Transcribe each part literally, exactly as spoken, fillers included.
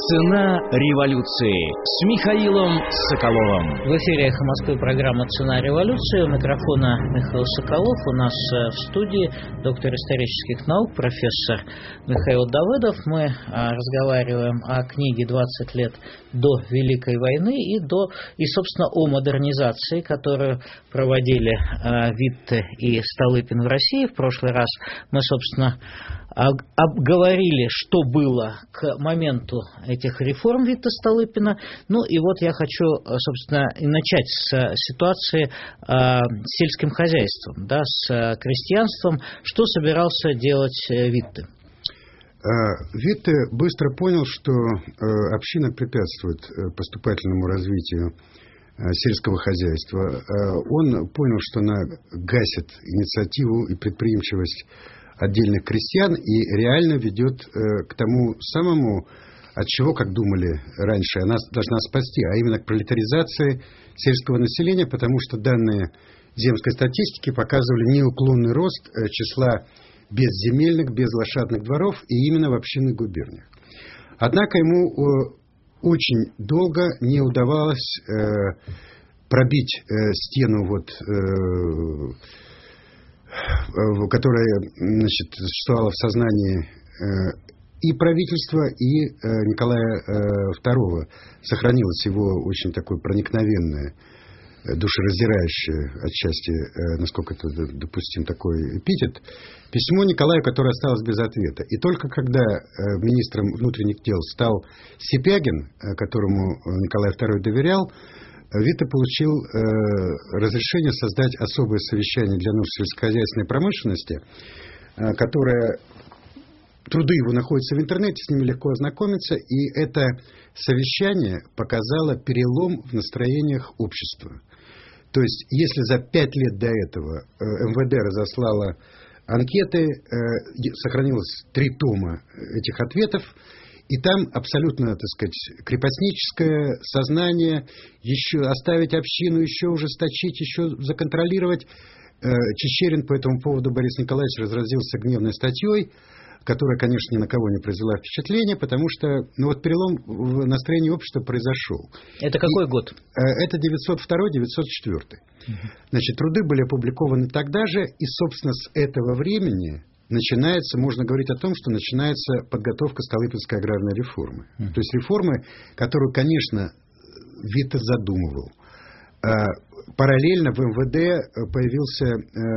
Цена революции с Михаилом Соколовым. В эфире «Эхо Москвы» программа «Цена революции». У микрофона Михаил Соколов. У нас в студии доктор исторических наук, профессор Михаил Давыдов. Мы разговариваем о книге «двадцать лет до Великой войны» и, до, и собственно, о модернизации, которую проводили Витте и Столыпин в России. В прошлый раз мы, собственно, обговорили, что было к моменту этих реформ Витте Столыпина. Ну и вот я хочу, собственно, и начать с ситуации э, с сельским хозяйством, да, с крестьянством. Что собирался делать Витте? Витте быстро понял, что община препятствует поступательному развитию сельского хозяйства. Он понял, что она гасит инициативу и предприимчивость отдельных крестьян и реально ведет к тому самому, от чего, как думали раньше, она должна спасти, а именно к пролетаризации сельского населения, потому что данные земской статистики показывали неуклонный рост числа безземельных, безлошадных дворов и именно в общинных губерниях. Однако ему очень долго не удавалось пробить стену, вот, которая, значит, существовала в сознании и правительства, и Николая второго. Сохранилось его очень такое проникновенное, душераздирающее, отчасти, насколько это допустим, такой эпитет, письмо Николаю, которое осталось без ответа. И только когда министром внутренних дел стал Сипягин, которому Николай второй доверял, Витте получил э, разрешение создать особое совещание для нужд сельскохозяйственной промышленности, э, которое, труды его находятся в интернете, с ними легко ознакомиться, и это совещание показало перелом в настроениях общества. То есть, если за пять лет до этого э, эм вэ дэ разослало анкеты, э, сохранилось три тома этих ответов, и там абсолютно, так сказать, крепостническое сознание, еще оставить общину, еще ужесточить, еще законтролировать. Чичерин по этому поводу, Борис Николаевич, разразился гневной статьей, которая, конечно, ни на кого не произвела впечатления, потому что, ну, вот перелом в настроении общества произошел. Это какой и, год? Это девятьсот второй — девятьсот четвёртый. Угу. Значит, труды были опубликованы тогда же, и, собственно, с этого времени начинается, можно говорить о том, что начинается подготовка Столыпинской аграрной реформы. Mm. То есть реформы, которую, конечно, Витте задумывал. Параллельно в эм вэ дэ появился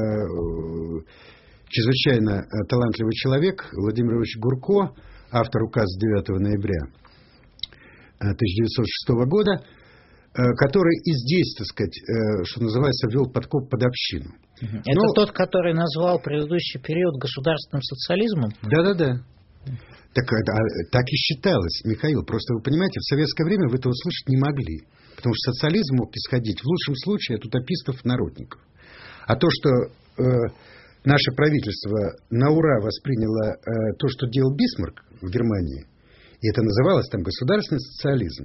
чрезвычайно талантливый человек Владимир Ильич Гурко, автор указа девятого ноября тысяча девятьсот шестого года, который и здесь, так сказать, что называется, ввел подкоп под общину. Это Но... тот, который назвал предыдущий период государственным социализмом? Да-да-да. Так, так и считалось, Михаил. Просто вы понимаете, в советское время вы этого слышать не могли. Потому что социализм мог исходить в лучшем случае от утопистов-народников. А то, что э, наше правительство на ура восприняло э, то, что делал Бисмарк в Германии, и это называлось там государственный социализм,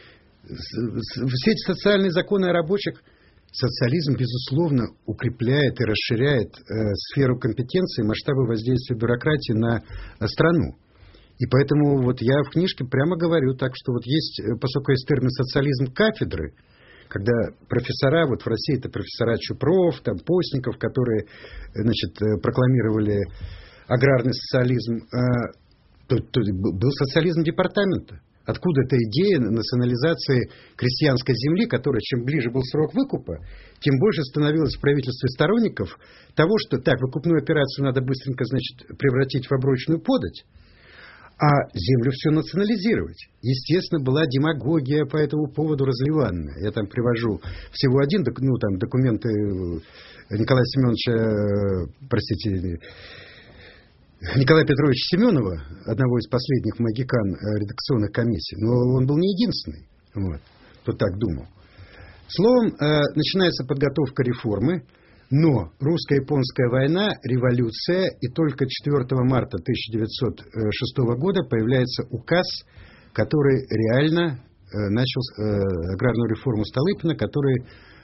все эти социальные законы о рабочих, социализм, безусловно, укрепляет и расширяет э, сферу компетенции, масштабы воздействия бюрократии на э, страну. И поэтому вот я в книжке прямо говорю так, что вот есть, поскольку есть термин социализм кафедры, когда профессора, вот в России это профессора Чупров, там, Постников, которые, значит, прокламировали аграрный социализм, э, то, то был социализм департамента. Откуда эта идея национализации крестьянской земли, которая, чем ближе был срок выкупа, тем больше становилось в правительстве сторонников того, что так, выкупную операцию надо быстренько, значит, превратить в оброчную подать, а землю все национализировать. Естественно, была демагогия по этому поводу разливанная. Я там привожу всего один, ну, там, документы Николая Семеновича, простите, Николая Петровича Семенова, одного из последних магикан редакционных комиссий, но он был не единственный, вот, кто так думал. Словом, начинается подготовка реформы, но русско-японская война, революция, и только четвёртого марта тысяча девятьсот шестого года появляется указ, который реально начал аграрную реформу Столыпина, который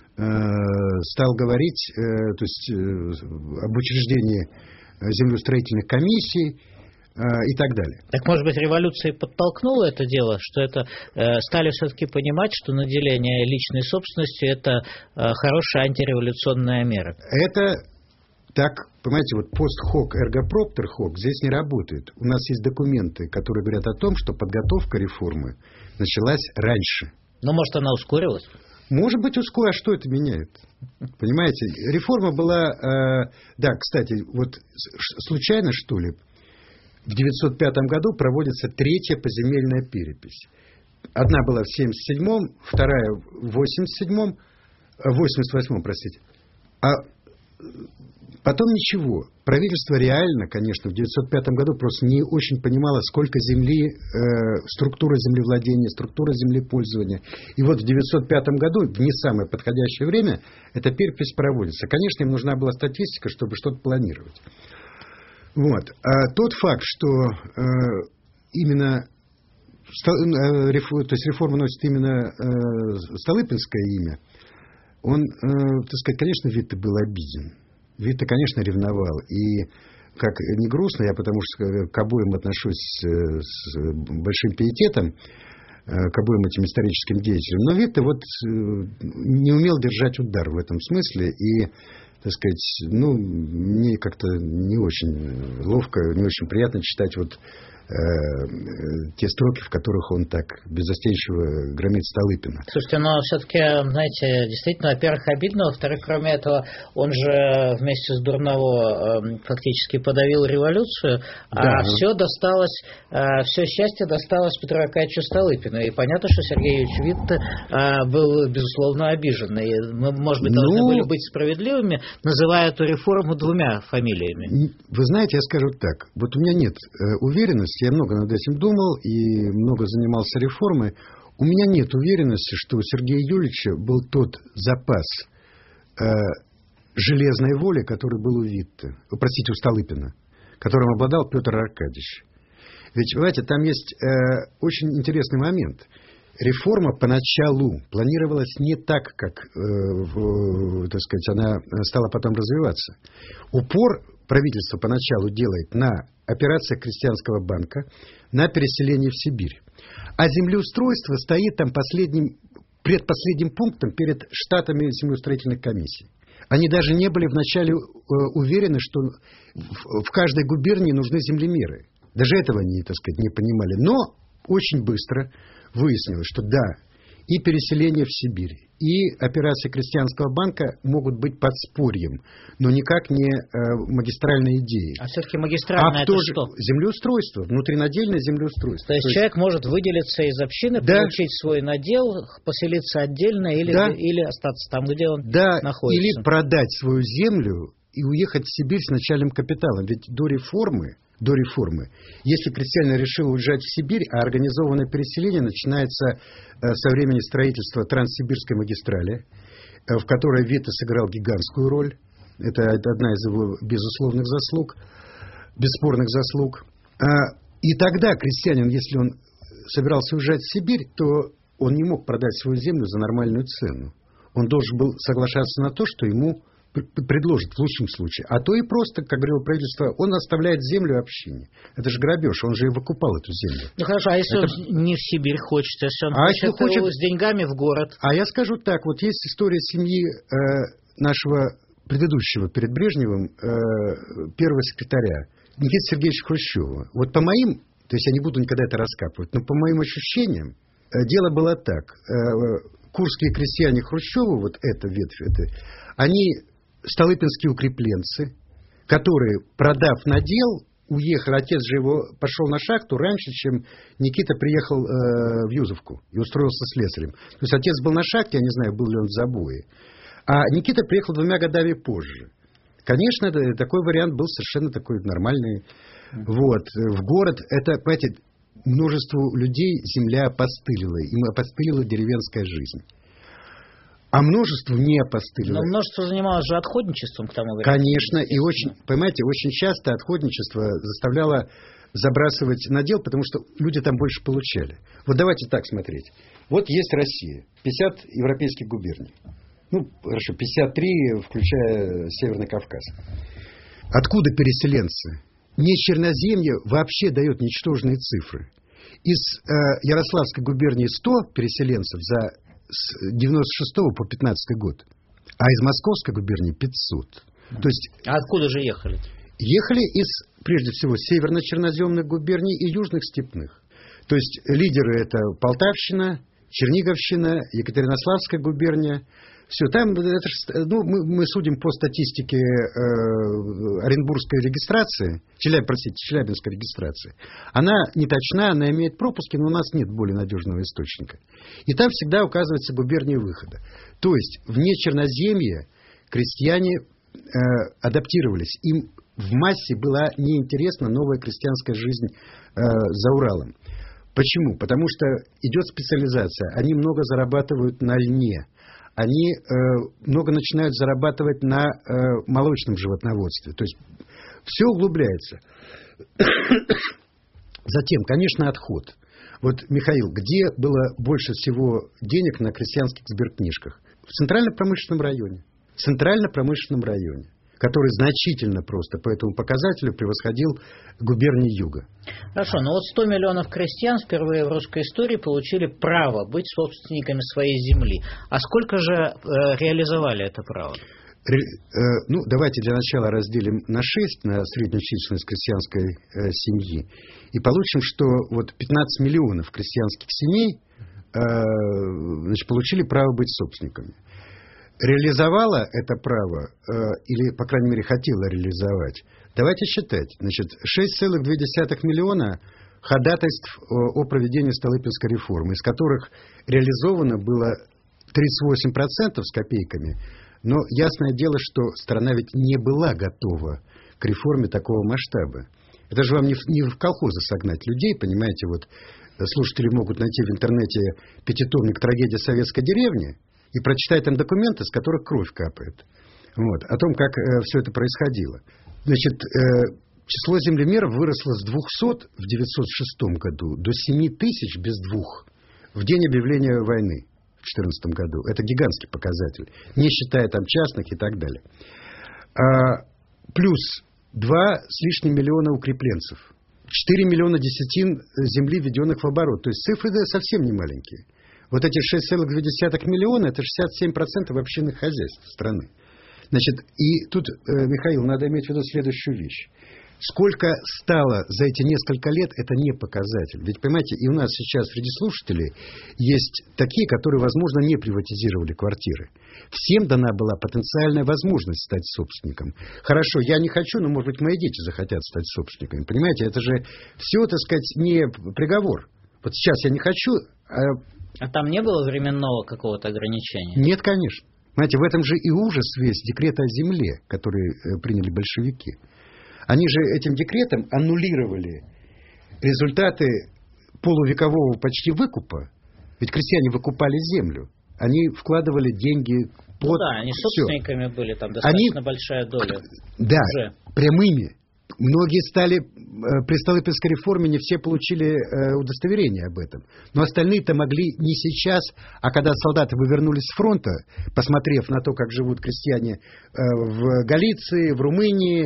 стал говорить, то есть об учреждении землеустроительных комиссий, и так далее. Так, может быть, революция подтолкнула это дело, что это э, стали все-таки понимать, что наделение личной собственностью – это э, хорошая антиреволюционная мера? Это так, понимаете, вот пост hoc ergo propter hoc здесь не работает. У нас есть документы, которые говорят о том, что подготовка реформы началась раньше. Но, может, она ускорилась? Может быть, ускорилась. А что это меняет? Понимаете, реформа была... Э, да, кстати, вот случайно, что ли, в девятьсот пятом году проводится третья поземельная перепись. Одна была в семьдесят седьмом, вторая в восемьдесят седьмом, восемьдесят восьмом, простите. А потом ничего. Правительство реально, конечно, в девятьсот пятом году просто не очень понимало, сколько земли, э, структура землевладения, структура землепользования. И вот в девятьсот пятом году, в не самое подходящее время, эта перепись проводится. Конечно, им нужна была статистика, чтобы что-то планировать. Вот. А тот факт, что э, именно э, реф, то есть реформа носит именно э, столыпинское имя, он, э, так сказать, конечно, Витте был обиден. Витте, конечно, ревновал. И, как не грустно, я потому что к обоим отношусь с большим пиететом, к обоим этим историческим деятелям. Но Витте вот не умел держать удар в этом смысле. И, так сказать, ну, мне как-то не очень ловко, не очень приятно читать вот э, те строки, в которых он так беззастенчиво громит Столыпина. Слушайте, но все-таки, знаете, действительно, во-первых, обидно, во-вторых, кроме этого, он же вместе с Дурново э, фактически подавил революцию, да. А все досталось, э, все счастье досталось Петру Аркадьевичу Столыпину. И понятно, что Сергей Юрьевич Витте э, был, безусловно, обижен. И мы, может быть, должны ну... были быть справедливыми, называя эту реформу двумя фамилиями. Вы знаете, я скажу так. Вот у меня нет э, уверенности, я много над этим думал и много занимался реформой. У меня нет уверенности, что у Сергея Юрьевича был тот запас э, железной воли, который был у Витте, простите, у Столыпина, которым обладал Петр Аркадьевич. Ведь, понимаете, там есть э, очень интересный момент. Реформа поначалу планировалась не так, как, э, в, так сказать, она стала потом развиваться. Упор правительство поначалу делает на операциях Крестьянского банка, на переселение в Сибирь. А землеустройство стоит там последним, предпоследним пунктом перед штатами землеустроительных комиссий. Они даже не были вначале э, уверены, что в, в каждой губернии нужны землемеры. Даже этого они, так сказать, не понимали. Но очень быстро выяснилось, что да, и переселение в Сибирь, и операции Крестьянского банка могут быть подспорьем, но никак не э, магистральной идеей. А все-таки магистральное а это же, что? Землеустройство, внутринадельное землеустройство. То есть, То есть человек может выделиться из общины, да. получить свой надел, поселиться отдельно или, да. или остаться там, где он да. находится. Или продать свою землю и уехать в Сибирь с начальным капиталом. Ведь до реформы До реформы. Если крестьянин решил уезжать в Сибирь, а организованное переселение начинается э, со времени строительства Транссибирской магистрали, э, в которой Витте сыграл гигантскую роль. Это одна из его безусловных заслуг, бесспорных заслуг. А, и тогда крестьянин, если он собирался уезжать в Сибирь, то он не мог продать свою землю за нормальную цену. Он должен был соглашаться на то, что ему предложит в лучшем случае. А то и просто, как говорило правительство, он оставляет землю общине. Это же грабеж, он же и выкупал эту землю. Ну хорошо, а если Это... он не в Сибирь хочет, если он а хочет, если хочет с деньгами в город? А я скажу так, вот есть история семьи э, нашего предыдущего перед Брежневым э, первого секретаря Никиты Сергеевича Хрущева. Вот по моим, то есть я не буду никогда это раскапывать, но по моим ощущениям, э, дело было так. Э, курские крестьяне Хрущева, вот эта ветвь, это, они столыпинские укрепленцы, которые, продав надел, уехали. Отец же его пошел на шахту раньше, чем Никита приехал э, в Юзовку и устроился слесарем. То есть отец был на шахте, я не знаю, был ли он в забое. А Никита приехал двумя годами позже. Конечно, это, такой вариант был совершенно такой нормальный. Вот. В город, это, понимаете, множеству людей земля опостылила. Им опостылила деревенская жизнь. А множество не опостылило. Но множество занималось же отходничеством к тому времени. Конечно, и очень, понимаете, очень часто отходничество заставляло забрасывать надел, потому что люди там больше получали. Вот давайте так смотреть. Вот есть Россия, пятьдесят европейских губерний. Ну, хорошо, пятьдесят три, включая Северный Кавказ. Откуда переселенцы? Нечерноземье вообще дает ничтожные цифры. Из э, Ярославской губернии сто переселенцев за с девяносто шестого по пятнадцатый год, а из Московской губернии пятьсот. То есть, а откуда же ехали? Ехали из, прежде всего, северно-черноземных губерний и южных степных. То есть лидеры — это Полтавщина, Черниговщина, Екатеринославская губерния. Все, там, это, ну, мы, мы судим по статистике э, Оренбургской регистрации, Челяб, простите, Челябинской регистрации. Она не точна, она имеет пропуски, но у нас нет более надежного источника. И там всегда указывается губерния выхода. То есть вне Черноземья крестьяне э, адаптировались. Им в массе была неинтересна новая крестьянская жизнь э, за Уралом. Почему? Потому что идет специализация. Они много зарабатывают на льне. Они э, много начинают зарабатывать на э, молочном животноводстве. То есть все углубляется. Затем, конечно, отход. Вот, Михаил, где было больше всего денег на крестьянских сберкнижках? В центрально-промышленном районе. В центрально-промышленном районе, который значительно просто по этому показателю превосходил губернии Юга. Хорошо, но вот сто миллионов крестьян впервые в русской истории получили право быть собственниками своей земли. А сколько же э, реализовали это право? Ре, э, ну, давайте для начала разделим на шесть, на среднюю численность крестьянской э, семьи, и получим, что вот пятнадцать миллионов крестьянских семей э, значит, получили право быть собственниками. Реализовала это право, э, или, по крайней мере, хотела реализовать, давайте считать. Значит, шесть целых две десятых миллиона ходатайств о, о проведении Столыпинской реформы, из которых реализовано было тридцать восемь процентов с копейками. Но ясное дело, что страна ведь не была готова к реформе такого масштаба. Это же вам не в, не в колхозы согнать людей, понимаете, вот слушатели могут найти в интернете пятитомник «Трагедия советской деревни» и прочитать там документы, с которых кровь капает. Вот, о том, как э, все это происходило. Значит, э, число землемеров выросло с двухсот в девятьсот шестом году до семи тысяч без двух в день объявления войны в четырнадцатом году. Это гигантский показатель, не считая там частных и так далее. А, плюс два с лишним миллиона укрепленцев, четыре миллиона десятин земли, введенных в оборот. То есть цифры да, совсем не маленькие. Вот эти шесть целых две десятых миллиона, это шестьдесят семь процентов общинных хозяйств страны. Значит, и тут, э, Михаил, надо иметь в виду следующую вещь. Сколько стало за эти несколько лет, это не показатель. Ведь, понимаете, и у нас сейчас среди слушателей есть такие, которые, возможно, не приватизировали квартиры. Всем дана была потенциальная возможность стать собственником. Хорошо, я не хочу, но, может быть, мои дети захотят стать собственниками. Понимаете, это же все, так сказать, не приговор. Вот сейчас я не хочу... А, а там не было временного какого-то ограничения? Нет, конечно. Понимаете, в этом же и ужас весь декрета о земле, который э, приняли большевики. Они же этим декретом аннулировали результаты полувекового почти выкупа. Ведь крестьяне выкупали землю. Они вкладывали деньги под... Ну да, они собственниками все. Были, там достаточно они... большая доля. Да, уже. Прямыми. Многие стали, при Столыпинской реформе не все получили э, удостоверение об этом. Но остальные-то могли не сейчас, а когда солдаты вы вернулись с фронта, посмотрев на то, как живут крестьяне э, в Галиции, в Румынии,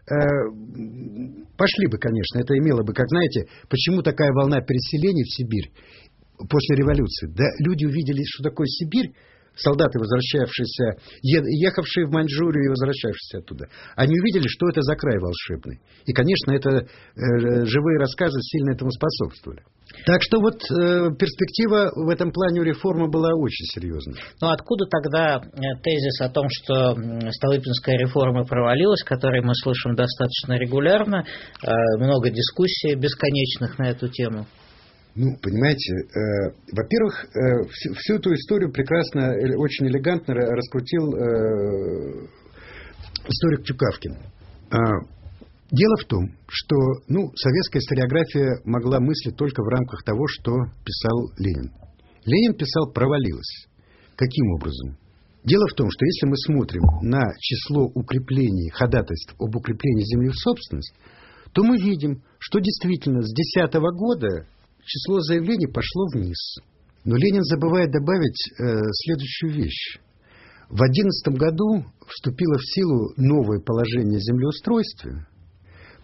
э, пошли бы, конечно. Это имело бы, как знаете, почему такая волна переселений в Сибирь после революции? Да люди увидели, что такое Сибирь. Солдаты, возвращавшиеся, ехавшие в Маньчжурию и возвращавшиеся оттуда, они увидели, что это за край волшебный. И, конечно, это э, живые рассказы сильно этому способствовали. Так что вот э, перспектива в этом плане у реформы была очень серьезной. Ну, откуда тогда тезис о том, что Столыпинская реформа провалилась, который мы слышим достаточно регулярно, э, много дискуссий бесконечных на эту тему? Ну, понимаете, э, во-первых, э, всю, всю эту историю прекрасно, э, очень элегантно раскрутил э, историк Тюкавкин. Э, дело в том, что ну, советская историография могла мыслить только в рамках того, что писал Ленин. Ленин писал «провалилось». Каким образом? Дело в том, что если мы смотрим на число укреплений, ходатайств об укреплении земли в собственность, то мы видим, что действительно с десятого года число заявлений пошло вниз. Но Ленин забывает добавить э, следующую вещь. В одиннадцатом году вступило в силу новое положение о землеустройстве,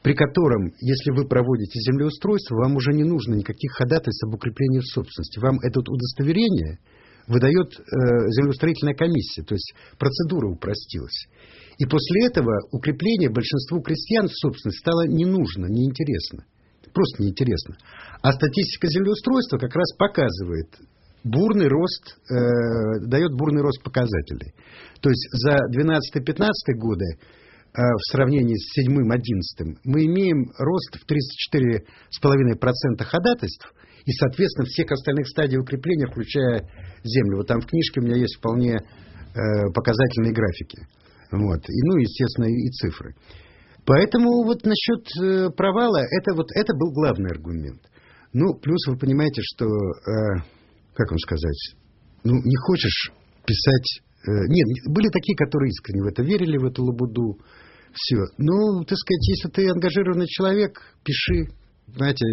при котором, если вы проводите землеустройство, вам уже не нужно никаких ходатайств об укреплении в собственности. Вам это удостоверение выдает э, землеустроительная комиссия, то есть процедура упростилась. И после этого укрепление большинству крестьян в собственности стало не нужно, неинтересно. Просто неинтересно. А статистика землеустройства как раз показывает бурный рост, э, дает бурный рост показателей. То есть за двенадцатый-пятнадцатый годы э, в сравнении с седьмым-одиннадцатым мы имеем рост в тридцать четыре целых пять десятых процента ходатайств и, соответственно, всех остальных стадий укрепления, включая землю. Вот там в книжке у меня есть вполне э, показательные графики. Вот. И, ну, естественно, и цифры. Поэтому вот насчет э, провала, это, вот, это был главный аргумент. Ну, плюс вы понимаете, что, э, как вам сказать, ну, не хочешь писать... Э, нет, были такие, которые искренне в это верили, в эту лабуду. Все. Ну, так сказать, если ты ангажированный человек, пиши. Знаете,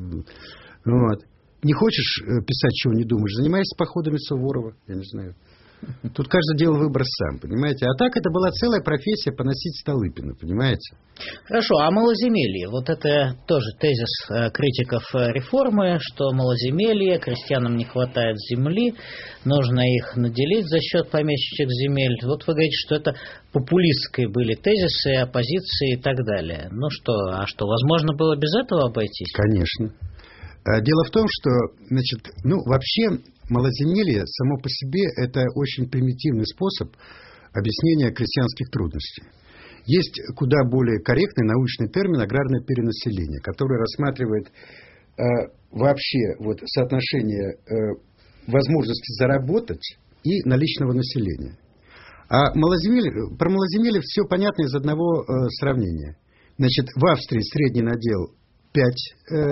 вот. Не хочешь писать, чего не думаешь, занимайся походами Суворова, я не знаю. Тут каждый делал выбор сам, понимаете? А так это была целая профессия поносить Столыпина, понимаете? Хорошо, а малоземелье? Вот это тоже тезис критиков реформы, что малоземелье, крестьянам не хватает земли, нужно их наделить за счет помещичьих земель. Вот вы говорите, что это популистские были тезисы, оппозиции и так далее. Ну что, а что, возможно было без этого обойтись? Конечно. Дело в том, что, значит, ну, вообще малоземелье само по себе это очень примитивный способ объяснения крестьянских трудностей. Есть куда более корректный научный термин аграрное перенаселение, который рассматривает э, вообще вот, соотношение э, возможности заработать и наличного населения. А малоземелье, про малоземелье все понятно из одного э, сравнения. Значит, в Австрии средний надел пять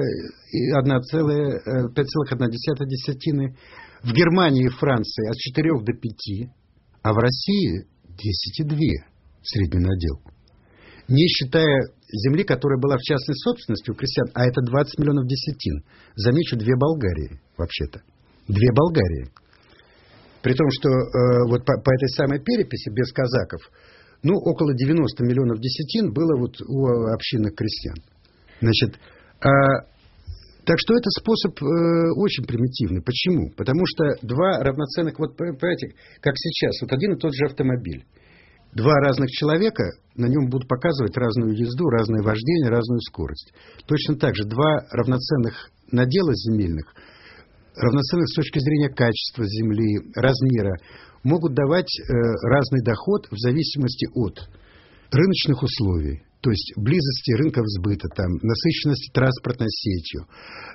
целых одна десятая, в Германии и Франции от четырёх до пяти, а в России десять целых две средний надел. Не считая земли, которая была в частной собственности у крестьян, а это двадцать миллионов десятин. Замечу, две Болгарии, вообще-то. Две Болгарии. При том, что э, вот по, по этой самой переписи, без казаков, ну, около девяносто миллионов десятин было вот у общинных крестьян. Значит, а, так что это способ э, очень примитивный. Почему? Потому что два равноценных, вот понимаете, как сейчас, вот один и тот же автомобиль. Два разных человека на нем будут показывать разную езду, разное вождение, разную скорость. Точно так же два равноценных надела земельных, равноценных с точки зрения качества земли, размера, могут давать э, разный доход в зависимости от рыночных условий. То есть близости рынков сбыта, там, насыщенности транспортной сетью,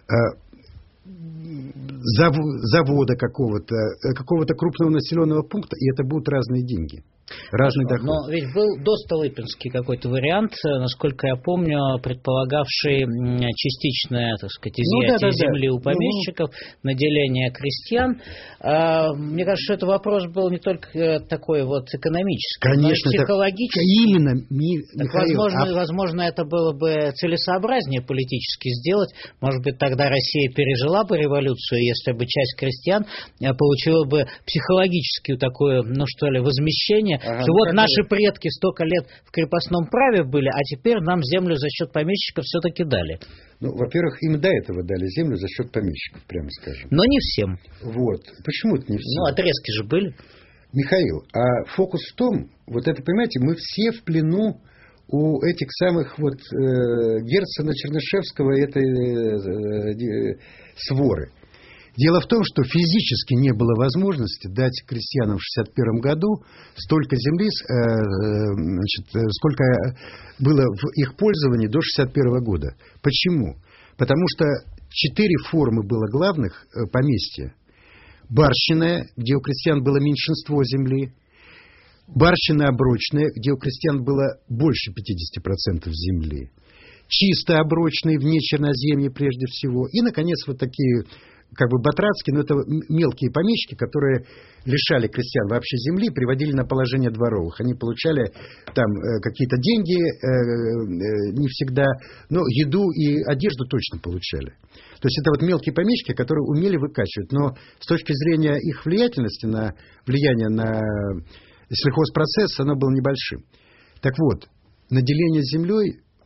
завода какого-то, какого-то крупного населенного пункта, и это будут разные деньги. Разный доход. Но ведь был достолыпинский какой-то вариант, насколько я помню, предполагавший частичное, так сказать, изъятие ну, да, да, земли да. у помещиков, ну, наделение крестьян. Мне кажется, что это вопрос был не только такой вот экономический, конечно, но и психологический. Это, именно, ми, так, Михаил, возможно, а... возможно, это было бы целесообразнее политически сделать. Может быть, тогда Россия пережила бы революцию, если бы часть крестьян получила бы психологически такое, ну что ли, возмещение. Ага, что ну, вот наши предки столько лет в крепостном праве были, а теперь нам землю за счет помещиков все-таки дали. Ну, во-первых, им до этого дали землю за счет помещиков, прямо скажем. Но не всем. Вот. Почему-то не всем. Ну, отрезки же были. Михаил, а фокус в том, вот это, понимаете, мы все в плену у этих самых вот э, Герцена, Чернышевского, этой э, э, своры. Дело в том, что физически не было возможности дать крестьянам в шестьдесят первом году столько земли, значит, сколько было в их пользовании до шестьдесят первого года. Почему? Потому что четыре формы было главных поместья. Барщинная, где у крестьян было меньшинство земли. Барщинно-оброчная, где у крестьян было больше пятьдесят процентов земли. Чисто оброчные, вне черноземья прежде всего. И, наконец, вот такие... как бы батрацкие, но это мелкие помещики, которые лишали крестьян вообще земли, приводили на положение дворовых. Они получали там э, какие-то деньги, э, э, не всегда, но еду и одежду точно получали. То есть это вот мелкие помещики, которые умели выкачивать. Но с точки зрения их влиятельности, на влияние на сельхозпроцесс, оно было небольшим. Так вот, наделение землей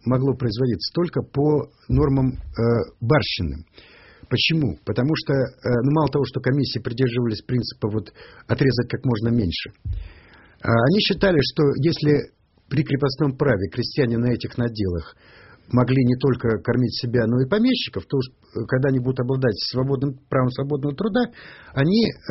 могло производиться только по нормам э, барщины. Почему? Потому что, э, ну, мало того, что комиссии придерживались принципа вот, отрезать как можно меньше, э, они считали, что если при крепостном праве крестьяне на этих наделах могли не только кормить себя, но и помещиков, то уж когда они будут обладать свободным, правом свободного труда, они э,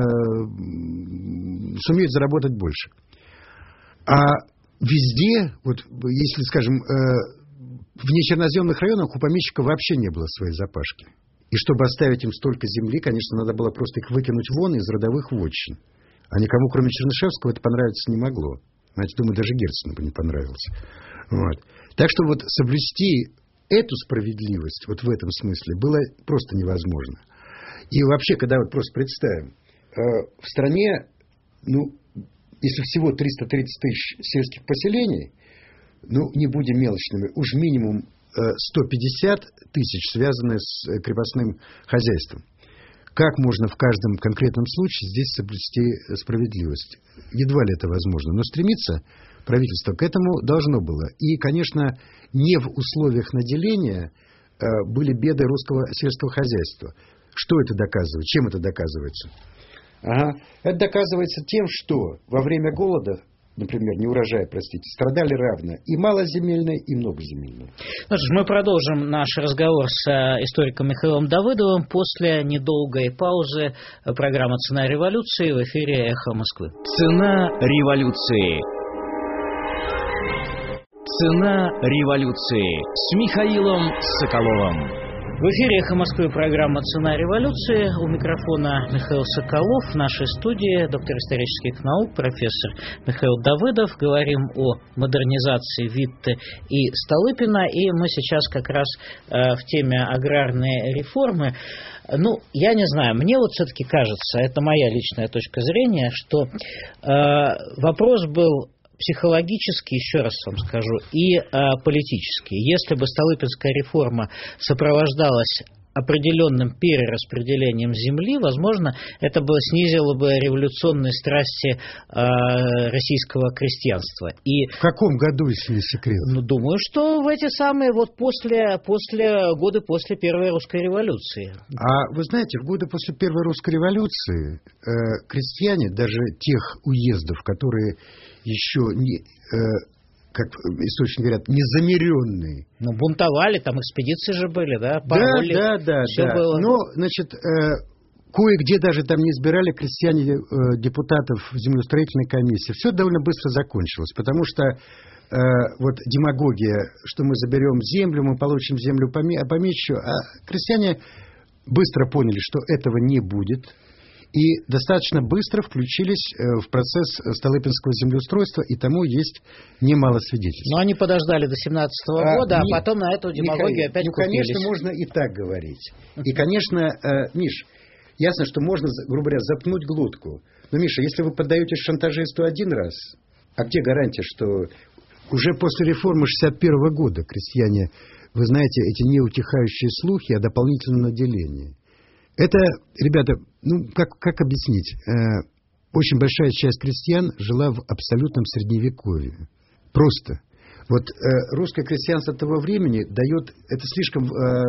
сумеют заработать больше. А везде, вот, если, скажем, э, в нечерноземных районах у помещиков вообще не было своей запашки. И чтобы оставить им столько земли, конечно, надо было просто их выкинуть вон из родовых вотчин. А никому, кроме Чернышевского, это понравиться не могло. Знаете, думаю, даже Герцену бы не понравилось. Вот. Так что вот соблюсти эту справедливость вот в этом смысле было просто невозможно. И вообще, когда вот просто представим, э, в стране, ну, если всего триста тридцать тысяч сельских поселений, ну, не будем мелочными, уж минимум э, сто пятьдесят тысяч, связанные с э, крепостным хозяйством. Как можно в каждом конкретном случае здесь соблюсти справедливость? Едва ли это возможно. Но стремиться правительство к этому должно было. И, конечно, не в условиях наделения э, были беды русского сельского хозяйства. Что это доказывает? Чем это доказывается? Ага. Это доказывается тем, что во время голода, например, неурожая, простите, страдали равно и малоземельные, и многоземельные. Ну что ж, мы продолжим наш разговор с историком Михаилом Давыдовым после недолгой паузы. Программа «Цена революции» в эфире «Эхо Москвы». Цена революции. Цена революции с Михаилом Соколовым. В эфире «Эхо Москвы» программа «Цена революции». У микрофона Михаил Соколов. В нашей студии доктор исторических наук, профессор Михаил Давыдов. Говорим о модернизации Витте и Столыпина. И мы сейчас как раз э, в теме аграрной реформы. Ну, я не знаю, мне вот все-таки кажется, это моя личная точка зрения, что э, вопрос был психологически, еще раз вам скажу, и а, политически. Если бы Столыпинская реформа сопровождалась определенным перераспределением земли, возможно, это бы снизило бы революционные страсти а, российского крестьянства. И, в каком году, если не секрет? Ну, думаю, что в эти самые вот после, после годы после Первой русской революции. А вы знаете, в годы после Первой русской революции э, крестьяне, даже тех уездов, которые еще не, э, как источники говорят, незамеренные. Ну, бунтовали, там экспедиции же были, да? Пароли, да, да, да. Все да. было. Но, значит, э, кое-где даже там не избирали крестьяне э, депутатов землеустроительной комиссии. Все довольно быстро закончилось, потому что э, вот демагогия, что мы заберем землю, мы получим землю помещичью, а крестьяне быстро поняли, что этого не будет. И достаточно быстро включились в процесс Столыпинского землеустройства, и тому есть немало свидетельств. Но они подождали до семнадцатого а, года, не, а потом на эту демагогию Михаил, опять ну, купились. Конечно, можно и так говорить. И, конечно, э, Миш, ясно, что можно, грубо говоря, запнуть глотку. Но, Миша, если вы поддаетесь шантажисту один раз, а где гарантия, что уже после реформы шестьдесят первого года крестьяне, вы знаете, эти неутихающие слухи о дополнительном наделении? Это, ребята, ну, как, как объяснить? Э, очень большая часть крестьян жила в абсолютном средневековье. Просто. Вот э, русское крестьянство того времени дает... Это слишком э,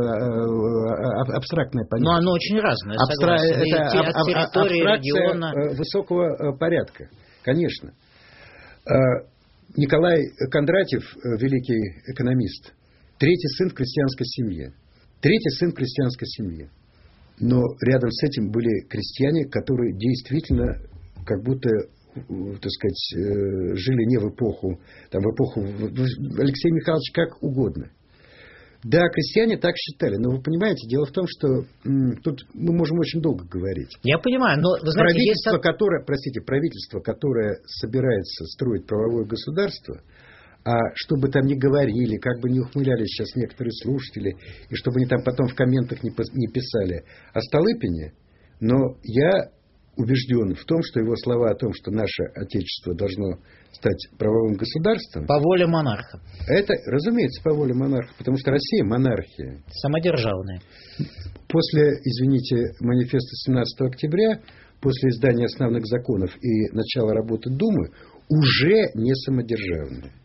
э, абстрактное понятие. Но оно очень разное, Абстра... согласен. Это от, от территории, абстракция региона. Высокого порядка, конечно. Э, Николай Кондратьев, великий экономист, третий сын в крестьянской семье. Третий сын в крестьянской семье. Но рядом с этим были крестьяне, которые действительно как будто, так сказать, жили не в эпоху, там, в эпоху Алексея Михайловича, как угодно. Да, крестьяне так считали, но вы понимаете, дело в том, что м, тут мы можем очень долго говорить. Я понимаю, но вы знаете, правительство, есть... которое, простите, правительство, которое собирается строить правовое государство, а что бы там ни говорили, как бы ни ухмылялись сейчас некоторые слушатели, и чтобы они там потом в комментах не писали о Столыпине, но я убежден в том, что его слова о том, что наше Отечество должно стать правовым государством... По воле монарха. Это, разумеется, по воле монарха, потому что Россия монархия. Самодержавная. После, извините, манифеста семнадцатого октября, после издания основных законов и начала работы Думы, уже не самодержавная.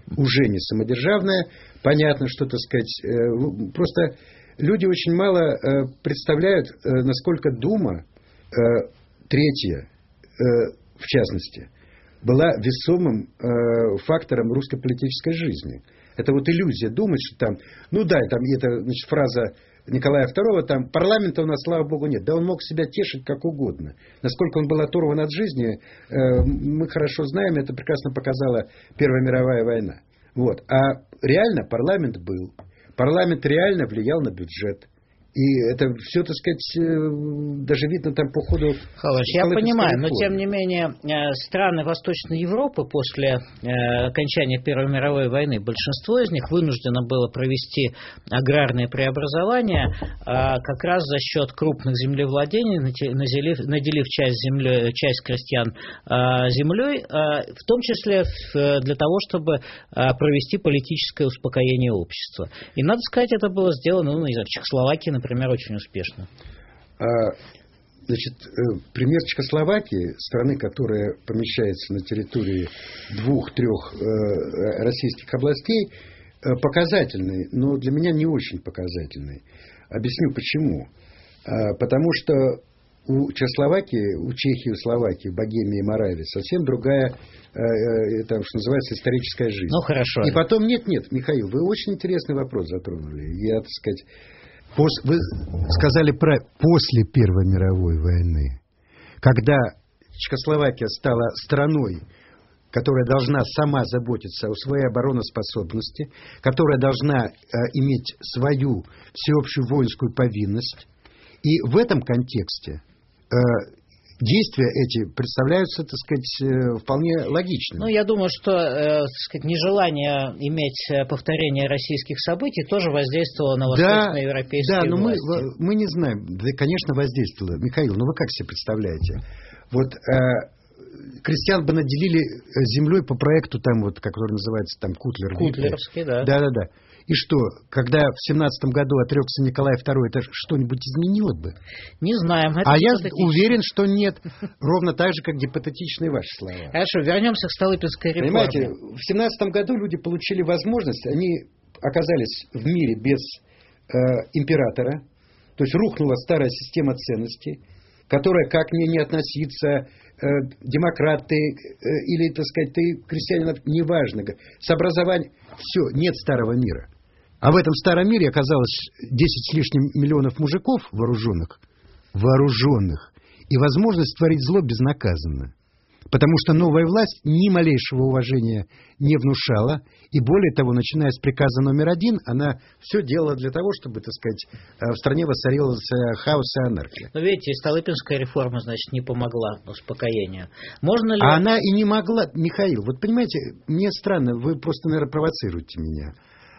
уже не самодержавная. Понятно, что, так сказать, э, просто люди очень мало э, представляют, э, насколько Дума, э, третья, э, в частности, была весомым э, фактором русской политической жизни. Это вот иллюзия думать, что там, ну да, там это, значит, фраза Николая второго, там, парламента у нас, слава богу, нет. Да он мог себя тешить как угодно. Насколько он был оторван от жизни, э, мы хорошо знаем, это прекрасно показала Первая мировая война. Вот. А реально парламент был. Парламент реально влиял на бюджет. И это все, так сказать, даже видно там по ходу... Халаш, я понимаю, но тем не менее страны Восточной Европы после окончания Первой мировой войны, большинство из них вынуждено было провести аграрные преобразования как раз за счет крупных землевладений, наделив, наделив часть, земли, часть крестьян землей, в том числе для того, чтобы провести политическое успокоение общества. И надо сказать, это было сделано, ну, не знаю, в Чехословакии, например, очень успешно. А, значит, пример Чехословакии, страны, которая помещается на территории двух-трех э, российских областей, э, показательный, но для меня не очень показательный. Объясню почему. А, потому что у Чехословакии, у Чехии, у Словакии, Богемии и Моравии совсем другая, э, э, это, что называется, историческая жизнь. Ну, хорошо. И потом, нет-нет, Михаил, вы очень интересный вопрос затронули. Я, так сказать... Вы сказали про после Первой мировой войны, когда Чехословакия стала страной, которая должна сама заботиться о своей обороноспособности, которая должна э, иметь свою всеобщую воинскую повинность. И в этом контексте э, действия эти представляются, так сказать, вполне логичными. Ну, я думаю, что, так сказать, нежелание иметь повторение российских событий тоже воздействовало на восточноевропейские да, да, но власти. мы, мы не знаем. Да, конечно, воздействовало. Михаил, ну вы как себе представляете? Вот э, крестьян бы наделили землей по проекту, там вот, который называется там Кутлер. Кутлеровский, да. Да, да, да. И что, когда в семнадцатом году отрекся Николай второй, это что-нибудь изменило бы? Не знаем. А я уверен, что нет. Ровно так же, как гипотетичные ваши слова. Хорошо, вернемся к Столыпинской реформе. Понимаете, в семнадцатом году люди получили возможность, они оказались в мире без э, императора, то есть рухнула старая система ценностей, которая, как мне не относиться, э, демократ ты э, или, так сказать, ты крестьянин, неважно, с образованием, все, нет старого мира. А в этом старом мире оказалось десять с лишним миллионов мужиков вооруженных, вооруженных, и возможность творить зло безнаказанно. Потому что новая власть ни малейшего уважения не внушала, и более того, начиная с приказа номер один, она все делала для того, чтобы, так сказать, в стране воцарилась хаос и анархия. Но видите, Столыпинская реформа, значит, не помогла успокоению. Можно ли... А она и не могла, Михаил, вот понимаете, мне странно, вы просто, наверное, провоцируете меня.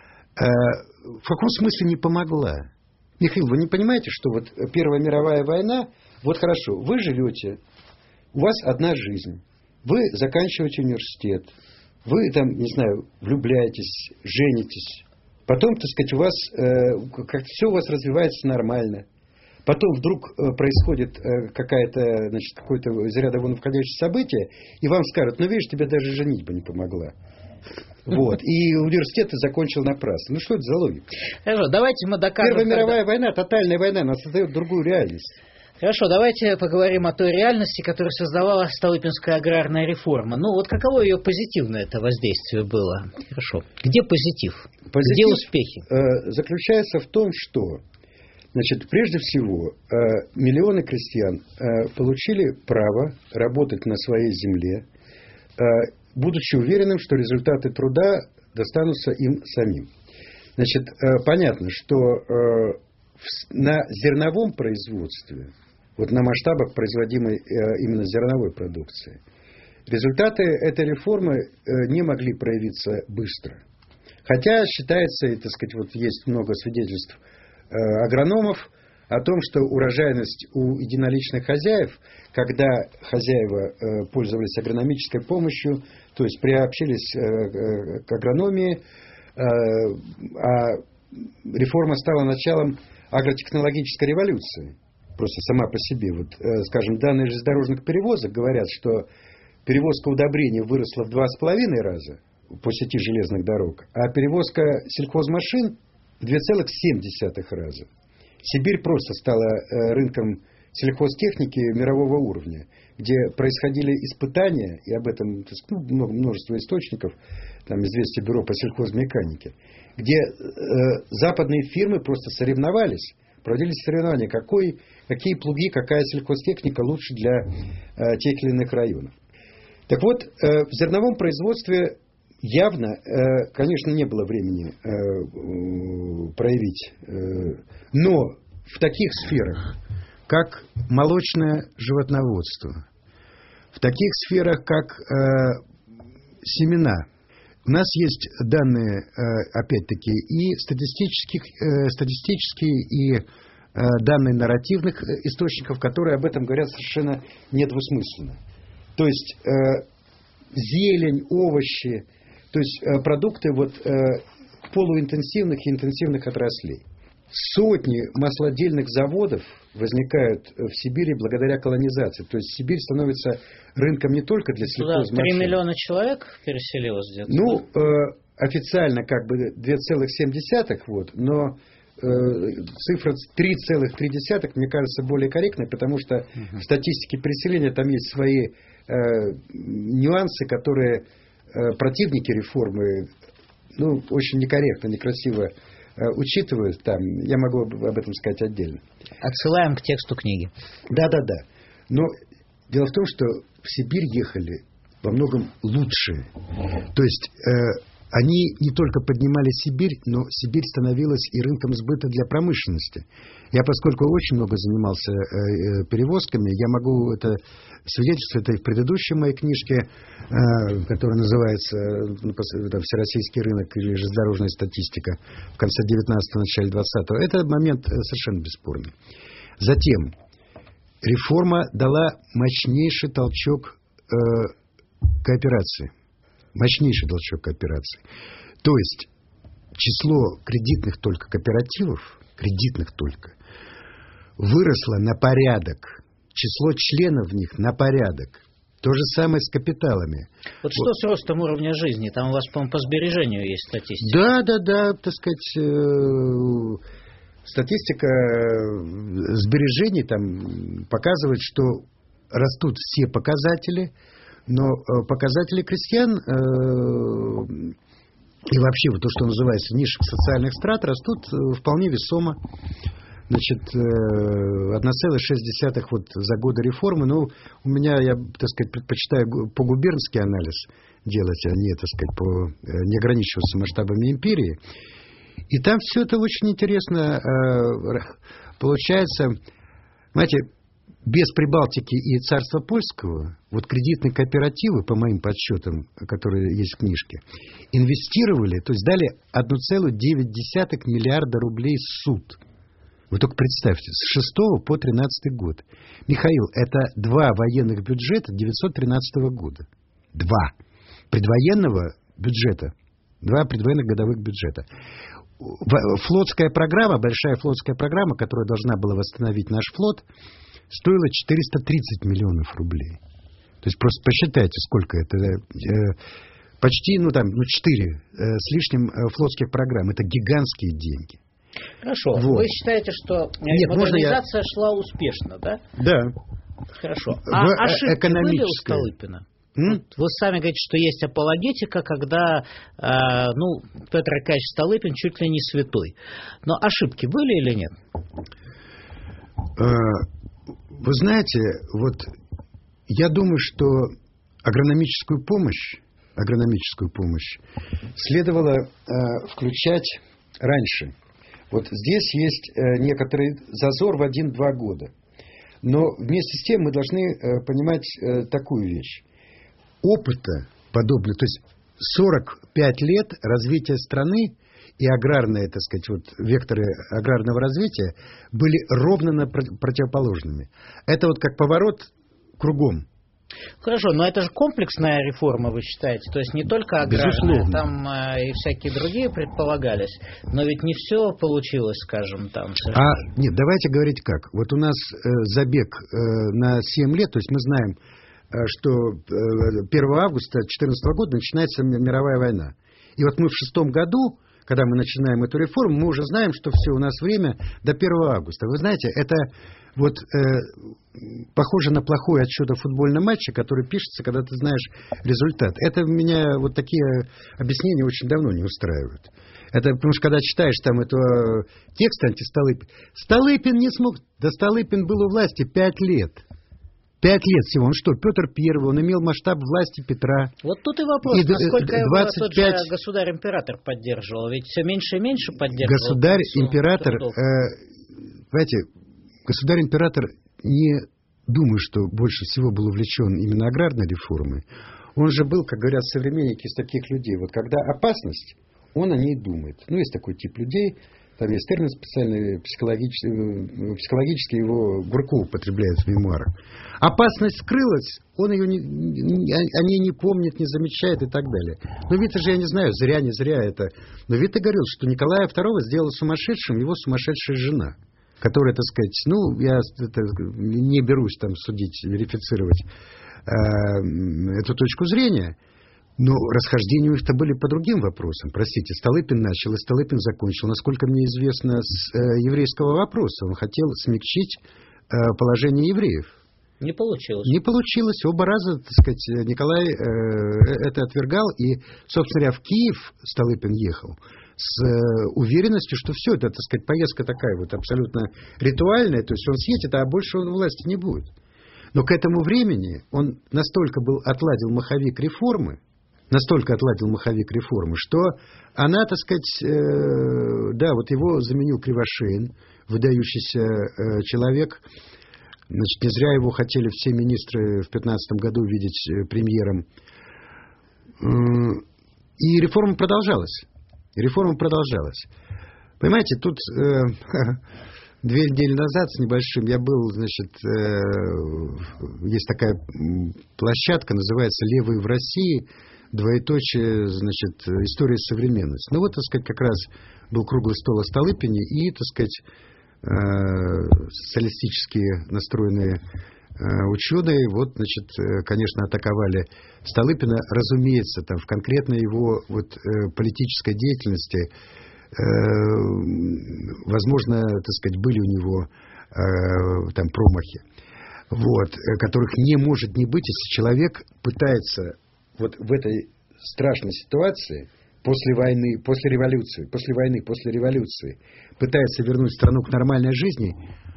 В каком смысле не помогла? Михаил, вы не понимаете, что вот Первая мировая война, вот хорошо, вы живете, у вас одна жизнь, вы заканчиваете университет, вы там, не знаю, влюбляетесь, женитесь, потом, так сказать, у вас, э, как все у вас развивается нормально, потом вдруг э, происходит э, какая-то, значит, какое-то из ряда вон входящее событие, и вам скажут, ну видишь, тебе даже женитьба не помогла. Вот. И университет ты закончил напрасно. Ну что это за логика? Хорошо, давайте мы докажем... Первая когда... мировая война, тотальная война, она создает другую реальность. Хорошо, давайте поговорим о той реальности, которую создавала Столыпинская аграрная реформа. Ну, вот каково ее позитивное это воздействие было? Хорошо. Где позитив? Позитив, где успехи? Э, заключается в том, что, значит, прежде всего, э, миллионы крестьян э, получили право работать на своей земле, э, будучи уверенным, что результаты труда достанутся им самим. Значит, э, понятно, что э, в, на зерновом производстве, вот на масштабах производимой э, именно зерновой продукции, результаты этой реформы э, не могли проявиться быстро. Хотя считается, и, так сказать, вот есть много свидетельств э, агрономов о том, что урожайность у единоличных хозяев, когда хозяева э, пользовались агрономической помощью, то есть приобщились э, э, к агрономии, э, а реформа стала началом агротехнологической революции. Просто сама по себе. Вот, э, скажем, данные железнодорожных перевозок говорят, что перевозка удобрений выросла в два с половиной раза, по сети железных дорог, а перевозка сельхозмашин в два целых семь десятых раза. Сибирь просто стала рынком сельхозтехники мирового уровня, где происходили испытания, и об этом, так сказать, ну, множество источников, там известие бюро по сельхозмеханике, где э, западные фирмы просто соревновались, проводили соревнования, какой, какие плуги, какая сельхозтехника лучше для э, тех или иных районов. Так вот, э, в зерновом производстве явно, э, конечно, не было времени э, э, проявить, э, но в таких сферах, как молочное животноводство, в таких сферах, как э, семена. У нас есть данные, э, опять-таки, и статистических, э, статистические, и э, данные нарративных источников, которые об этом говорят совершенно недвусмысленно. То есть э, зелень, овощи, то есть э, продукты вот, э, полуинтенсивных и интенсивных отраслей. Сотни маслодельных заводов возникают в Сибири благодаря колонизации. То есть Сибирь становится рынком не только для сельхозмашин. Три миллиона человек переселилось где-то? Ну, э, официально как бы два целых семь десятых, вот, но э, цифра три целых три десятых, мне кажется, более корректной, потому что угу. в статистике переселения там есть свои э, нюансы, которые э, противники реформы ну, очень некорректно, некрасиво учитывают там, я могу об этом сказать отдельно. Отсылаем к тексту книги. Да-да-да. Но дело в том, что в Сибирь ехали во многом лучшие. То есть э, они не только поднимали Сибирь, но Сибирь становилась и рынком сбыта для промышленности. Я, поскольку очень много занимался э, перевозками, я могу это свидетельствовать, это и в предыдущей моей книжке, э, которая называется ну, «Всероссийский рынок» или «Железнодорожная статистика» в конце девятнадцатого, начале двадцатого. Это момент совершенно бесспорный. Затем реформа дала мощнейший толчок э, кооперации. Мощнейший толчок кооперации. То есть число кредитных только кооперативов, кредитных только, выросло на порядок. Число членов в них на порядок. То же самое с капиталами. Вот, вот что с ростом уровня жизни? Там у вас, по-моему, по сбережению есть статистика. Да, да, да, так сказать, э, статистика сбережений там показывает, что растут все показатели, но показатели крестьян э, и вообще вот то, что называется низших социальных страт, растут вполне весомо. Значит, одна целая шесть десятых вот за годы реформы. Ну, у меня, я, так сказать, предпочитаю по губернский анализ делать, а не, так сказать, по не ограничиваться масштабами империи. И там все это очень интересно получается. Знаете, без Прибалтики и царства польского, вот кредитные кооперативы, по моим подсчетам, которые есть в книжке, инвестировали, то есть дали одна целая девять десятых миллиарда рублей в суд. Вы только представьте, с шестого по тринадцатый год. Михаил, это два военных бюджета девятьсот тринадцатого года. Два. Предвоенного бюджета. Два предвоенных годовых бюджета. Флотская программа, большая флотская программа, которая должна была восстановить наш флот, стоила четыреста тридцать миллионов рублей. То есть просто посчитайте, сколько это. Э, почти, ну там, ну четыре э, с лишним э, флотских программ. Это гигантские деньги. Хорошо. Вот. Вы считаете, что Нет, модернизация я... шла успешно, да? Да. Хорошо. А в ошибки были у Столыпина? Вот вы сами говорите, что есть апологетика, когда э, ну, Петр Аркадьевич Столыпин чуть ли не святой. Но ошибки были или нет? Вы знаете, вот я думаю, что агрономическую помощь, агрономическую помощь следовало э, включать раньше. Вот здесь есть э, некоторый зазор в один-два года. Но вместе с тем мы должны э, понимать э, такую вещь. Опыта подобного, то есть сорок пять лет развития страны и аграрные, так сказать, вот векторы аграрного развития были ровно противоположными. Это вот как поворот кругом. Хорошо, но это же комплексная реформа, вы считаете? То есть не только аграрная, там э, и всякие другие предполагались. Но ведь не все получилось, скажем, там. А, нет, давайте говорить как. Вот у нас э, забег э, на семь лет, то есть мы знаем что первого августа две тысячи четырнадцатого года начинается мировая война. И вот мы в шестом году, когда мы начинаем эту реформу, мы уже знаем, что все, у нас время до первого августа. Вы знаете, это вот э, похоже на плохой отсчет о футбольном матче, который пишется, когда ты знаешь результат. Это меня вот такие объяснения очень давно не устраивают. Это потому что когда читаешь там эту текст антистолыпин, Столыпин не смог, да Столыпин был у власти пять лет. Пять лет всего. Он что, Петр Первый, он имел масштаб власти Петра. Вот тут и вопрос, и насколько двадцать пять... его тот же государь-император поддерживал. Ведь все меньше и меньше поддерживал. Государь-император, э, знаете, государь-император, не думаю, что больше всего был увлечен именно аграрной реформой. Он же был, как говорят современники, из таких людей. Вот когда опасность, он о ней думает. Ну, есть такой тип людей. Там есть термин специальный, психологический, психологически его Гурков употребляет в мемуарах. Опасность скрылась, он ее не, не, о ней не помнит, не замечает и так далее. Но Вита же, я не знаю, зря, не зря это. Но Вита говорил, что Николая Второго сделала сумасшедшим его сумасшедшая жена, которая, так сказать, ну, я это, не берусь там судить, верифицировать э, эту точку зрения. Но расхождения у них-то были по другим вопросам. Простите, Столыпин начал, и Столыпин закончил, насколько мне известно, с э, еврейского вопроса. Он хотел смягчить э, положение евреев. Не получилось. Не получилось. Оба раза, так сказать, Николай э, это отвергал. И, собственно говоря, в Киев Столыпин ехал с э, уверенностью, что все это, так сказать, поездка такая вот абсолютно ритуальная. То есть он съедет, а больше он власти не будет. Но к этому времени он настолько был отладил маховик реформы, настолько отладил маховик реформы, что она, так сказать, э, да, вот его заменил Кривошеин, выдающийся э, человек. Значит, не зря его хотели все министры в пятнадцатом году видеть э, премьером. И реформа продолжалась. И реформа продолжалась. Понимаете, тут э, две недели назад с небольшим я был, значит, э, есть такая площадка, называется «Левые в России», двоеточие, значит, история и современность. Ну вот, так сказать, как раз был круглый стол о Столыпине, и, так сказать, э, социалистически настроенные э, ученые, вот, значит, э, конечно, атаковали Столыпина, разумеется, там, в конкретной его вот, э, политической деятельности, э, возможно, так сказать, были у него э, там промахи, вот, которых не может не быть, если человек пытается вот в этой страшной ситуации, после войны, после революции, после войны, после революции, пытается вернуть страну к нормальной жизни,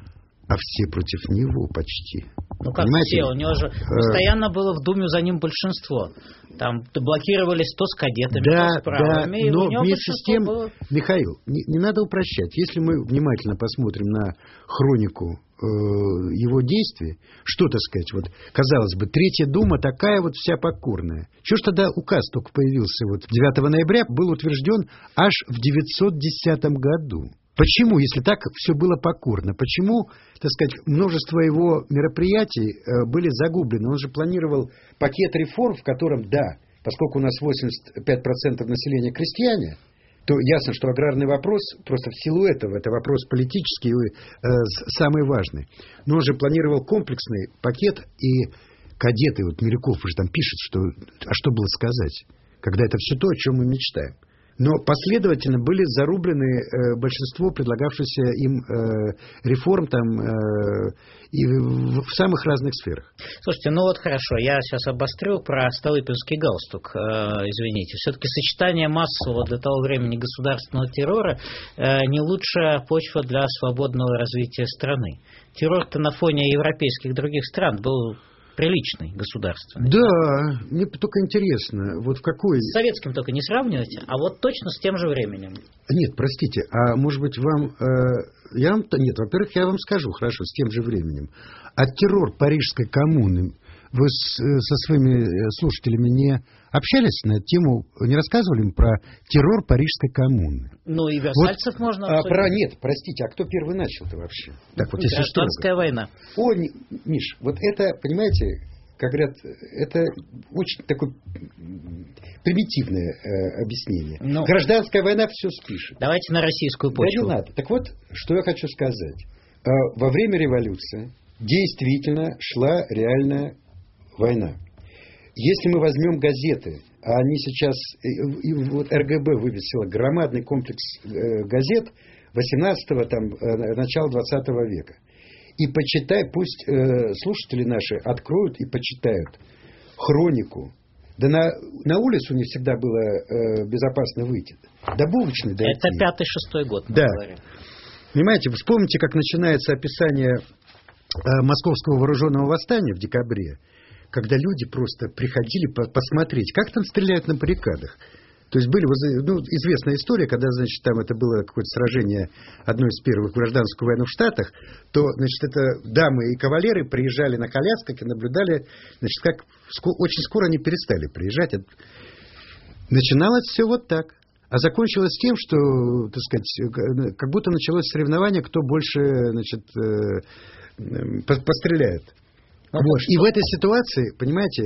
а все против него почти. Ну как все? У него же постоянно было в Думе за ним большинство. Там блокировались то с кадетами, да, то с правыми. Да, но вместе с тем, было... Михаил, не, не надо упрощать. Если мы внимательно посмотрим на хронику э, его действий, что, так сказать, вот, казалось бы, Третья Дума такая вот вся покорная. Чего ж тогда указ только появился вот девятого ноября, был утвержден аж в девятьсот десятом году. Почему, если так все было покорно? Почему, так сказать, множество его мероприятий э, были загублены? Он же планировал пакет реформ, в котором, да, поскольку у нас восемьдесят пять процентов населения крестьяне, то ясно, что аграрный вопрос, просто в силу этого, это вопрос политический, э, самый важный. Но он же планировал комплексный пакет, и кадеты, вот Милюков уже там пишет, что, а что было сказать, когда это все то, о чем мы мечтаем. Но последовательно были зарублены э, большинство предлагавшихся им э, реформ там, э, и в, в самых разных сферах. Слушайте, ну вот хорошо, я сейчас обострю про столыпинский галстук, э, извините. Все-таки сочетание массового для того времени государственного террора э, не лучшая почва для свободного развития страны. Террор-то на фоне европейских других стран был... приличный, государственный. Да, мне только интересно, вот в какой... С советским только не сравнивайте, а вот точно с тем же временем. Нет, простите, а может быть вам... Э, я вам... Нет, во-первых, я вам скажу, хорошо, с тем же временем. А террор Парижской коммуны, вы с, со своими слушателями не общались на эту тему, не рассказывали им про террор Парижской коммуны? Ну и Версальцев вот, можно а, про, Нет, простите, а кто первый начал-то вообще? Так вот, если Гражданская война. О, Миш, вот это, понимаете, как говорят, это очень такое примитивное э, объяснение. Но... Гражданская война все спишет. Давайте на российскую почву. Да не надо. Так вот, что я хочу сказать. Э, во время революции действительно шла реальная война. Если мы возьмем газеты, а они сейчас, и вот эр гэ бэ выпустила громадный комплекс газет восемнадцатого, там, начала двадцатого века. И почитай, пусть э, слушатели наши откроют и почитают хронику. Да на, на улицу не всегда было э, безопасно выйти. До булочной дойти. Это пятый-шестой год, мы да. говорим. Понимаете, вспомните, как начинается описание э, московского вооруженного восстания в декабре, когда люди просто приходили по- посмотреть, как там стреляют на баррикадах. То есть были, ну, известная история, когда, значит, там это было какое-то сражение, одно из первых гражданскую войну в Штатах, то, значит, это дамы и кавалеры приезжали на колясках и наблюдали, значит, как очень скоро они перестали приезжать. Начиналось все вот так. А закончилось тем, что, так сказать, как будто началось соревнование, кто больше, значит, постреляет. Ну, вот. И в этой ситуации, понимаете,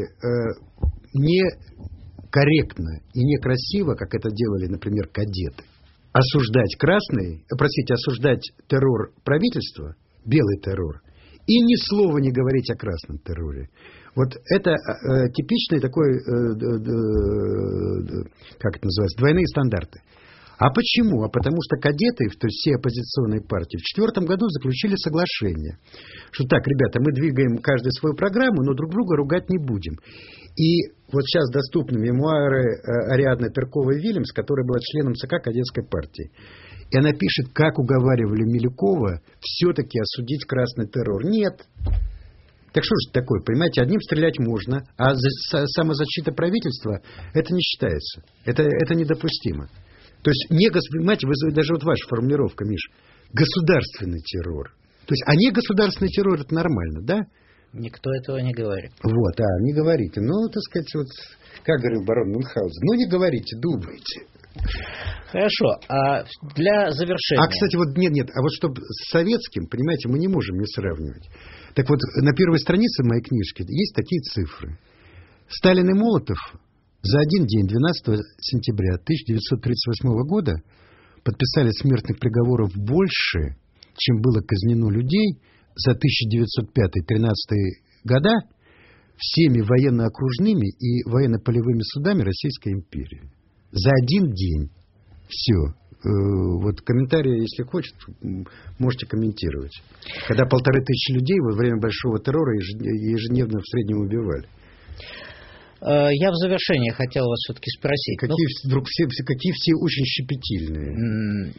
не корректно и некрасиво, как это делали, например, кадеты, осуждать красный, простите, осуждать террор правительства, белый террор, и ни слова не говорить о красном терроре. Вот это э, типичный такой, э, э, э, как это называется, двойные стандарты. А почему? А потому что кадеты, то есть все оппозиционные партии, в четвертом году заключили соглашение, что так, ребята, мы двигаем каждую свою программу, но друг друга ругать не будем. И вот сейчас доступны мемуары Ариадны Перковой-Вильямс, которая была членом ЦК кадетской партии. И она пишет, как уговаривали Милюкова все-таки осудить красный террор. Нет. Так что же такое, понимаете, одним стрелять можно, а за, самозащита правительства, это не считается. Это, это недопустимо. То есть, не, понимаете, вы, даже вот ваша формулировка, Миш, государственный террор. То есть, а не государственный террор, это нормально, да? Никто этого не говорит. Вот, а, не говорите. Ну, так сказать, вот, как говорил барон Мюнхгаузен, ну, не говорите, думайте. Хорошо, а для завершения... А, кстати, вот нет, нет, а вот чтобы с советским, понимаете, мы не можем не сравнивать. Так вот, на первой странице моей книжки есть такие цифры. Сталин и Молотов за один день, двенадцатого сентября тысяча девятьсот тридцать восьмого года, подписали смертных приговоров больше, чем было казнено людей за тысяча девятьсот пятый — тринадцатый года всеми военно-окружными и военно-полевыми судами Российской империи. За один день. Все. Вот комментарии, если хочет, можете комментировать. Когда полторы тысячи людей во время большого террора ежедневно в среднем убивали. Я в завершение хотел вас все-таки спросить. Какие, ну, вдруг все, какие все очень щепетильные.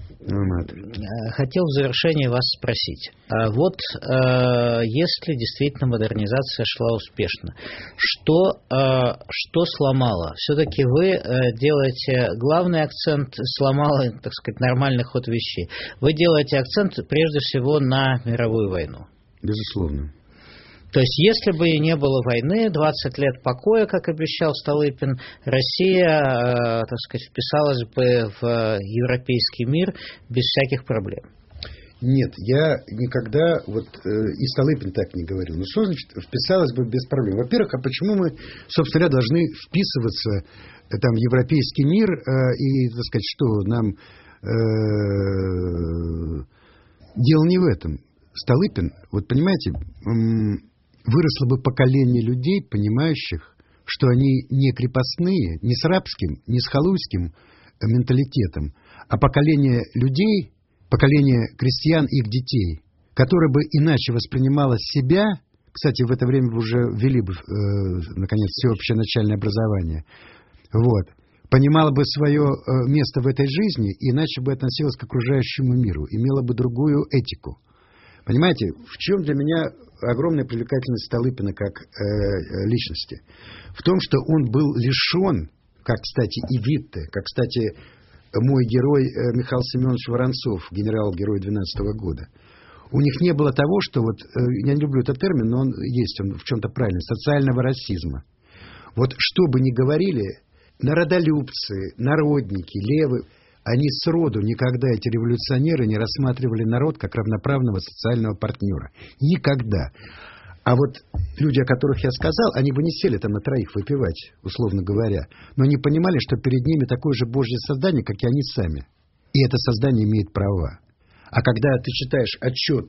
Хотел в завершение вас спросить. Вот если действительно модернизация шла успешно, что, что сломало? Все-таки вы делаете главный акцент, сломало, так сказать, нормальный ход вещей. Вы делаете акцент прежде всего на мировую войну. Безусловно. То есть, если бы не было войны, двадцать лет покоя, как обещал Столыпин, Россия, э, так сказать, вписалась бы в европейский мир без всяких проблем. Нет, я никогда, вот э, и Столыпин так не говорил. Ну, что значит вписалась бы без проблем? Во-первых, а почему мы, собственно говоря, должны вписываться э, там, в европейский мир э, и, так сказать, что нам... Э, дело не в этом. Столыпин, вот понимаете... М- выросло бы поколение людей, понимающих, что они не крепостные, не с рабским, не с халуйским менталитетом, а поколение людей, поколение крестьян и их детей, которое бы иначе воспринимало себя, кстати, в это время уже ввели бы, э, наконец, всеобщее начальное образование, вот, понимало бы свое э, место в этой жизни и иначе бы относилось к окружающему миру, имело бы другую этику. Понимаете, в чем для меня огромная привлекательность Столыпина как э, личности? В том, что он был лишен, как, кстати, и Витте, как, кстати, мой герой э, Михаил Семенович Воронцов, генерал-герой двенадцатого года. У них не было того, что, вот, э, я не люблю этот термин, но он есть, он в чем-то правильный, социального расизма. Вот что бы ни говорили, народолюбцы, народники, левые... Они сроду никогда, эти революционеры, не рассматривали народ как равноправного социального партнера. Никогда. А вот люди, о которых я сказал, они бы не сели там на троих выпивать, условно говоря. Но они понимали, что перед ними такое же Божье создание, как и они сами. И это создание имеет права. А когда ты читаешь отчет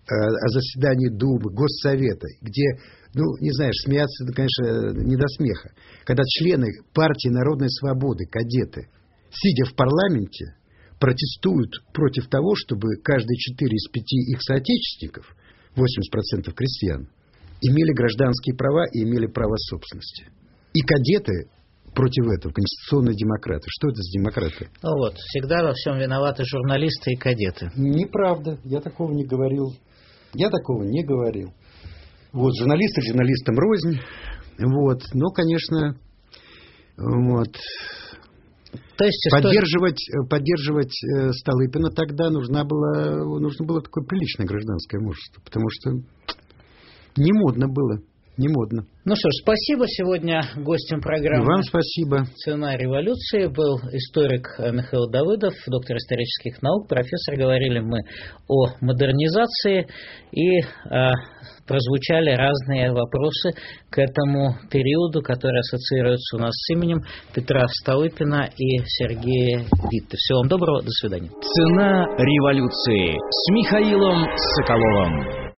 о заседании Думы, Госсовета, где, ну, не знаешь, смеяться, конечно, не до смеха, когда члены партии Народной Свободы, кадеты, сидя в парламенте, протестуют против того, чтобы каждые четыре из пяти их соотечественников, восемьдесят процентов крестьян, имели гражданские права и имели право собственности. И кадеты против этого, конституционные демократы. Что это за демократы? Ну вот, всегда во всем виноваты журналисты и кадеты. Неправда, я такого не говорил. Я такого не говорил. Вот, журналисты журналистам рознь. Вот, но, конечно, вот... То есть поддерживать, история... поддерживать Столыпина тогда нужно было, нужно было такое приличное гражданское мужество, потому что не модно было, не модно. Ну что ж, спасибо. Сегодня гостем программы «Вам спасибо. «Цена революции» был историк Михаил Давыдов, доктор исторических наук, профессор. Говорили мы о модернизации и э, прозвучали разные вопросы к этому периоду, который ассоциируется у нас с именем Петра Столыпина и Сергея Витте. Всего вам доброго, до свидания. «Цена революции» с Михаилом Соколовым.